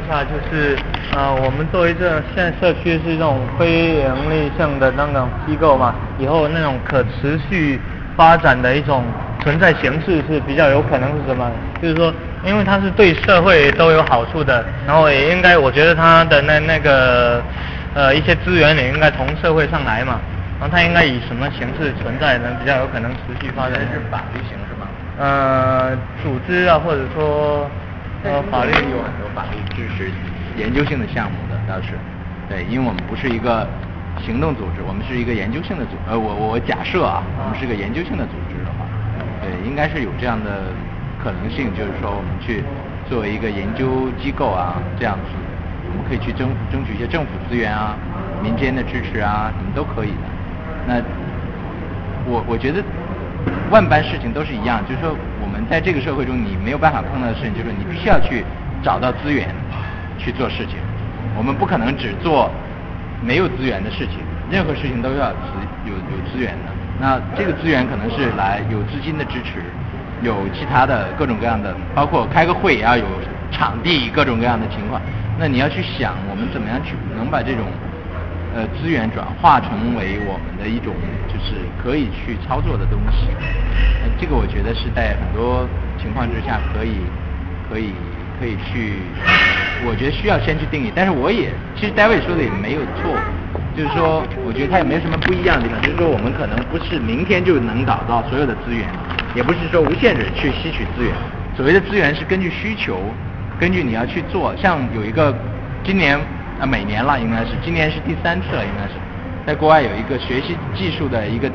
下，就是我们作为现在社区是这种非盈利性的那种机构嘛，以后那种可持续发展的一种存在形式是比较有可能是什么？就是说，因为它是对社会都有好处的，然后也应该，我觉得它的那个一些资源也应该从社会上来嘛，然后它应该以什么形式存在呢？比较有可能持续发展？ 是法律形式吗？ 组织啊，或者说法律有很多法律支持研究性的项目的，倒是，对，因为我们不是一个行动组织，我们是一个研究性的组织。我假设啊，我们是个研究性的组织的话，对，应该是有这样的可能性，就是说我们去作为一个研究机构啊，这样子，我们可以去争取一些政府资源啊、民间的支持啊，什么都可以的。那我觉得万般事情都是一样，就是说我们在这个社会中，你没有办法碰到的事情，就是你必须要去找到资源去做事情。我们不可能只做没有资源的事情，任何事情都要有资源的。那这个资源可能是来有资金的支持，有其他的各种各样的，包括开个会也要有场地，各种各样的情况。那你要去想，我们怎么样去能把这种资源转化成为我们的一种就是可以去操作的东西。这个我觉得是在很多情况之下可以去，我觉得需要先去定义。但是其实David说的也没有错，就是说我觉得他也没有什么不一样的地方，就是说我们可能不是明天就能找到所有的资源，也不是说无限制去吸取资源。所谓的资源是根据需求，根据你要去做。像有一个每年了，应该是今年是第3次了，应该是在国外有一个学习技术的一个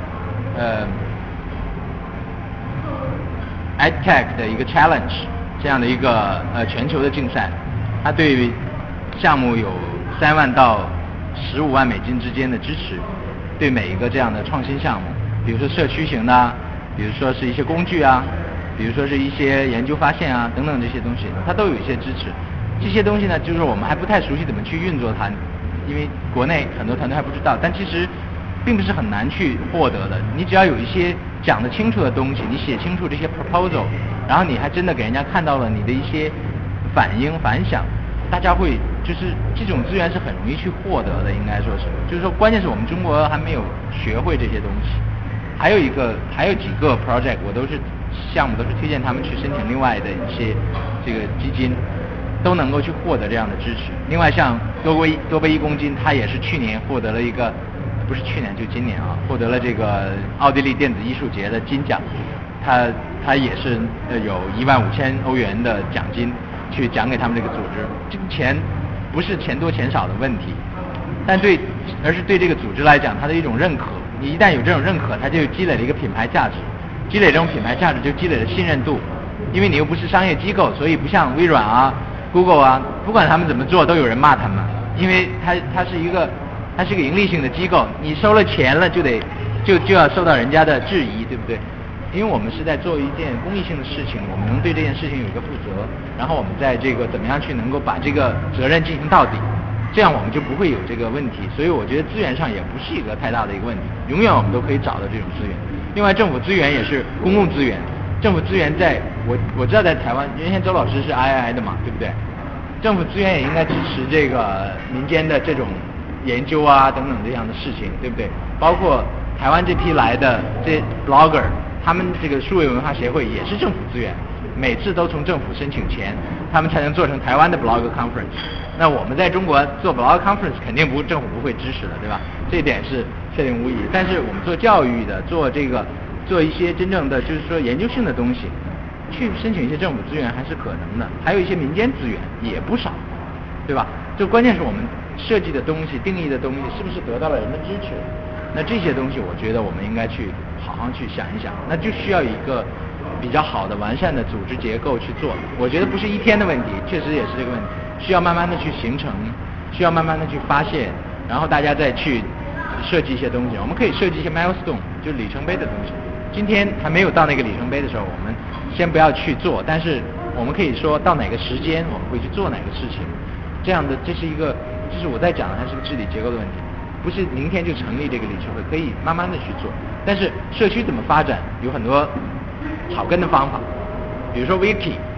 EdTech 的一个 Challenge 这样的一个全球的竞赛，它对项目有3万到15万美金之间的支持，对每一个这样的创新项目，比如说社区型的，比如说是一些工具啊，比如说是一些研究发现啊等等这些东西，它都有一些支持。这些东西呢，就是我们还不太熟悉怎么去运作它，因为国内很多团队还不知道，但其实并不是很难去获得的。你只要有一些讲得清楚的东西，你写清楚这些 proposal， 然后你还真的给人家看到了你的一些反响，大家会就是这种资源是很容易去获得的，应该说是，就是说关键是我们中国还没有学会这些东西。还有几个 project 项目都是推荐他们去申请另外的一些这个基金，都能够去获得这样的支持。另外像多贝1公斤，它也是去年获得了一个，不是去年就今年啊，获得了这个奥地利电子艺术节的金奖。它也是有15000欧元的奖金去奖给他们这个组织。这个钱不是钱多钱少的问题，而是对这个组织来讲，它的一种认可。你一旦有这种认可，它就积累了一个品牌价值，积累这种品牌价值就积累了信任度。因为你又不是商业机构，所以不像微软啊、Google 啊，不管他们怎么做，都有人骂他们，因为它是一个盈利性的机构，你收了钱了就要受到人家的质疑，对不对？因为我们是在做一件公益性的事情，我们能对这件事情有一个负责，然后我们在这个怎么样去能够把这个责任进行到底，这样我们就不会有这个问题。所以我觉得资源上也不是一个太大的一个问题，永远我们都可以找到这种资源。另外政府资源也是公共资源，政府资源我知道在台湾，原先周老师是 III 的嘛，对不对？政府资源也应该支持这个民间的这种研究啊等等这样的事情，对不对？包括台湾这批来的这 blogger， 他们这个数位文化协会也是政府资源，每次都从政府申请钱，他们才能做成台湾的 blogger conference。那我们在中国做 blogger conference， 肯定政府不会支持的，对吧？这一点是确定无疑。但是我们做教育的，做一些真正的就是说研究性的东西，去申请一些政府资源还是可能的，还有一些民间资源也不少，对吧？就关键是我们设计的东西、定义的东西是不是得到了人的支持？那这些东西，我觉得我们应该去好好去想一想，那就需要一个比较好的、完善的组织结构去做。我觉得不是一天的问题，确实也是这个问题，需要慢慢的去形成，需要慢慢的去发现，然后大家再去设计一些东西。我们可以设计一些 milestone， 就是里程碑的东西。今天还没有到那个里程碑的时候，我们先不要去做，但是我们可以说到哪个时间我们会去做哪个事情。这样的，这是我在讲的，它是个治理结构的问题，不是明天就成立这个理事会，可以慢慢的去做。但是社区怎么发展，有很多草根的方法，比如说 Wiki，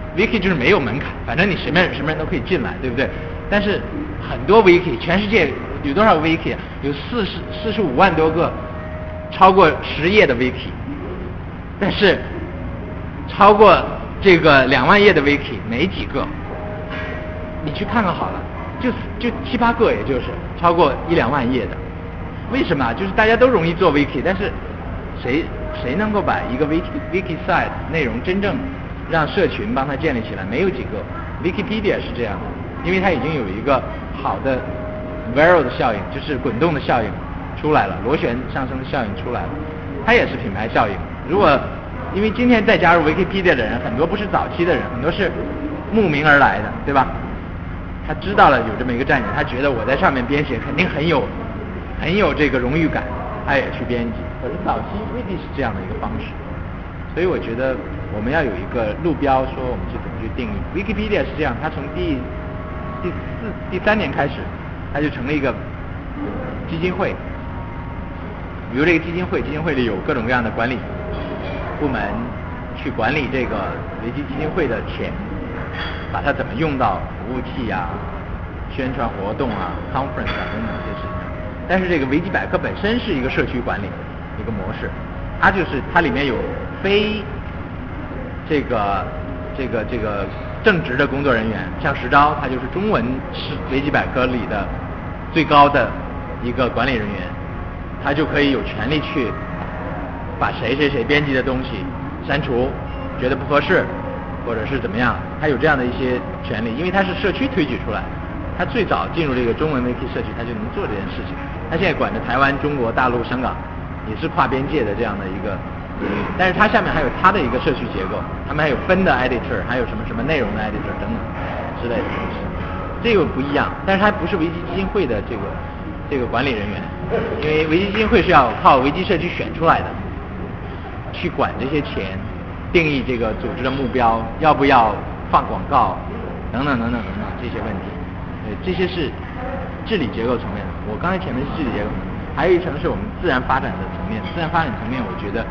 Wiki 就是没有门槛，反正你什么人都可以进来，对不对？但是很多 Wiki， 全世界有多少 Wiki？ 有45万多个，超过10页的 Wiki， 但是超过这个2万页的 Wiki 没几个，你去看看好了，就7、8个，也就是超过1、2万页的。为什么？就是大家都容易做 Wiki， 但是谁能够把一个 Wiki site 内容真正让社群帮他建立起来？没有几个。Wikipedia 是这样的，因为它已经有一个好的 viral 的效应，就是滚动的效应出来了，螺旋上升的效应出来了，它也是品牌效应。如果因为今天再加入 Wikipedia 的人很多不是早期的人，很多是慕名而来的，对吧？他知道了有这么一个站点，他觉得我在上面编写肯定很有这个荣誉感，他也去编辑。可是早期未必是这样的一个方式，所以我觉得我们要有一个路标，说我们是怎么去定义。Wikipedia 是这样，它从第3年开始，它就成了一个基金会。比如这个基金会里有各种各样的管理部门去管理这个维基基金会的钱，把它怎么用到服务器啊、宣传活动啊、conference 啊等等这些事情。但是这个维基百科本身是一个社区管理一个模式，它里面有非这个正职的工作人员，像石钊，他就是中文是维基百科里的最高的一个管理人员，他就可以有权利去把谁编辑的东西删除，觉得不合适，或者是怎么样，他有这样的一些权利，因为他是社区推举出来，他最早进入这个中文媒体社区，他就能做这件事情。他现在管着台湾、中国大陆、香港，也是跨边界的这样的一个领域，但是它下面还有它的一个社区结构，他们还有分的 editor， 还有什么内容的 editor 等等之类的东西，这个不一样。但是它不是维基基金会的这个管理人员，因为维基基金会是要靠维基社区选出来的，去管这些钱，定义这个组织的目标，要不要放广告，等等这些问题。这些是治理结构层面的。我刚才前面是治理结构层面，还有一层是我们自然发展的层面。自然发展层面，我觉得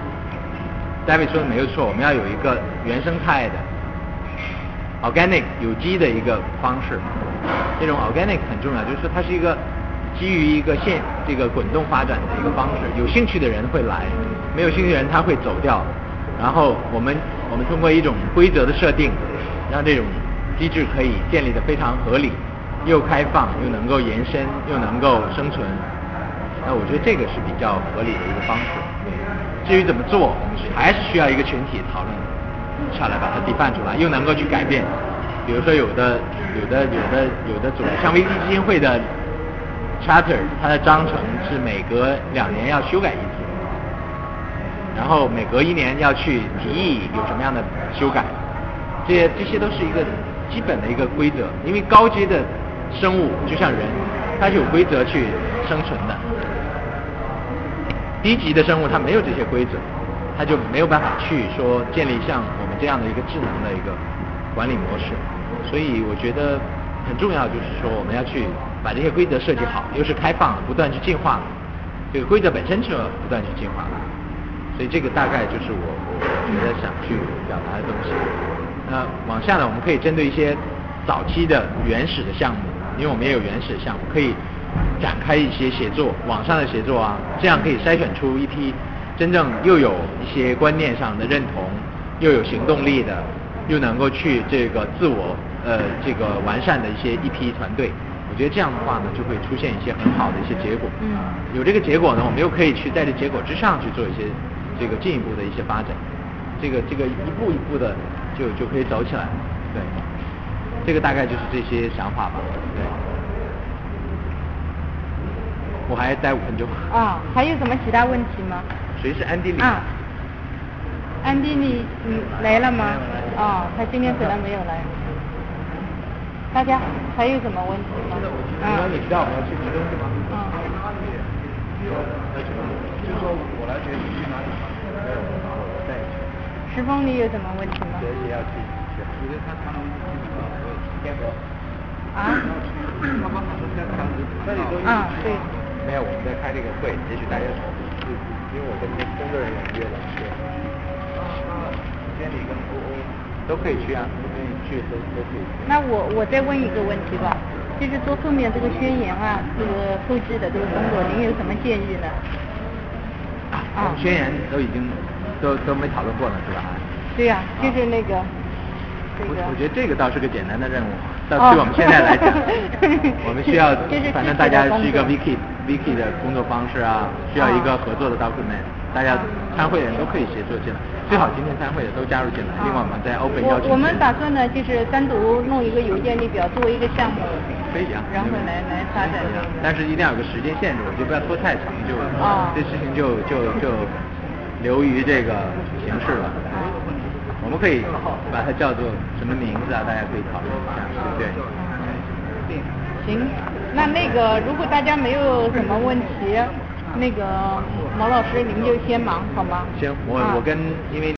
David 说的没有错，我们要有一个原生态的 organic 有机的一个方式。这种 organic 很重要，就是说它是一个基于一个这个滚动发展的一个方式。有兴趣的人会来，没有兴趣的人他会走掉。然后我们通过一种规则的设定，让这种机制可以建立得非常合理，又开放，又能够延伸，又能够生存。那我觉得这个是比较合理的一个方式。至于怎么做，我们还是需要一个群体讨论下来，把它define出来，又能够去改变。比如说有的组织，像维基基金会的 charter， 它的章程是每隔2年要修改一次，然后每隔1年要去提议有什么样的修改。这些都是一个基本的一个规则，因为高阶的生物就像人，它是有规则去生存的。低级的生物它没有这些规则，它就没有办法去说建立像我们这样的一个智能的一个管理模式。所以我觉得很重要，就是说我们要去把这些规则设计好，又是开放的，不断去进化。这个规则本身是不断去进化的，所以这个大概就是我觉得想去表达的东西。那往下呢，我们可以针对一些早期的原始的项目，因为我们也有原始的项目，可以展开一些协作，网上的协作啊，这样可以筛选出一批真正又有一些观念上的认同，又有行动力的，又能够去这个自我这个完善的一批团队。我觉得这样的话呢，就会出现一些很好的一些结果。有这个结果呢，我们又可以去在这结果之上去做一些这个进一步的一些发展。这个一步一步的就可以走起来。对，这个大概就是这些想法吧。对，我还待5分钟。 还有什么其他问题吗？ 谁是安迪里？ 安迪里来了吗？他今天可能没有来。大家还有什么问题吗？ 你知道我们要去吃东西吗？就是说我来觉得你去哪里吗？我带你去。 石峰，你有什么问题吗？ 也要去，因为他们天河。 对。 没有，我们在开这个会，也许大家因为我跟工作人员约了，监理跟OO。 都可以去啊，不愿意去都可以去。 那我再问一个问题吧，就是做后面这个宣言啊，这个后期的这个工作，您有什么建议呢？ 我们宣言都已经都没讨论过了，是吧？ 对呀、就是那个。 我觉得这个倒是个简单的任务，对我们现在来讲，我们需要，反正大家是一个 wiki 的工作方式啊，需要一个合作的 document，大家参会人都可以协作进来，最好今天参会的都加入进来。另外我们在 open 邀请。 我们打算呢，就是单独弄一个邮件列表作为一个项目， 可以啊， 然后来发展。 但是一定要有个时间限制，我就不要拖太长，这事情就流于这个形式了。我们可以把它叫做什么名字啊？大家可以讨论一下，对不对？ 行，那个如果大家没有什么问题，那个毛老师您就先忙好吗？ 行，我跟因为。